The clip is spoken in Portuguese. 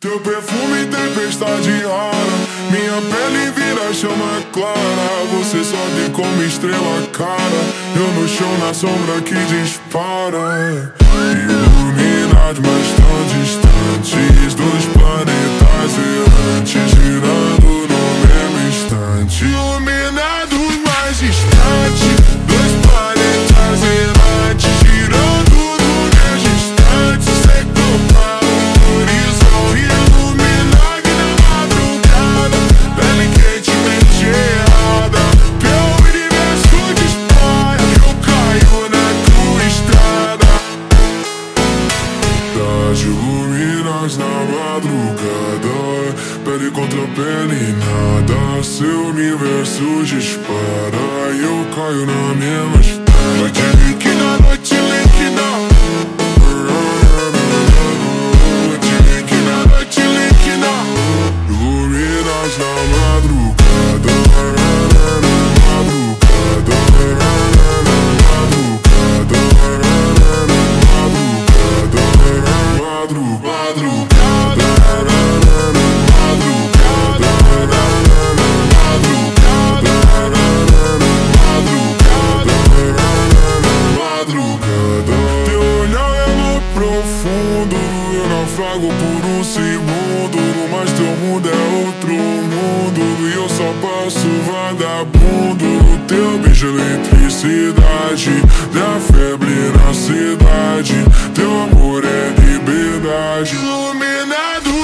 Teu perfume tempestade rara, minha pele vira chama clara. Você sobe como estrela cara, eu no chão na sombra que dispara. Iluminados mas tão distantes, dois planetas errantes girando no mesmo instante. Iluminados mais distantes, dois planetas errantes girando no mesmo instante. Sei topar o horizonte iluminado na madrugada, pele quentemente errada. Teu universo dispara, eu caio na tua estrada. Das iluminas na madrugada, pele contra pele nada. Seu universo dispara e eu caio na mesma estrada. Noite líquida, noite líquida. Noite líquida, noite líquida. Iluminas na madrugada, madrugada, madrugada, madrugada, madrugada. Teu olhar é muito profundo, eu naufrago por um segundo, mas teu mundo é outro mundo e eu só passo vagabundo. No teu beijo eletricidade, da febre na cidade, teu amor é liberdade. Iluminado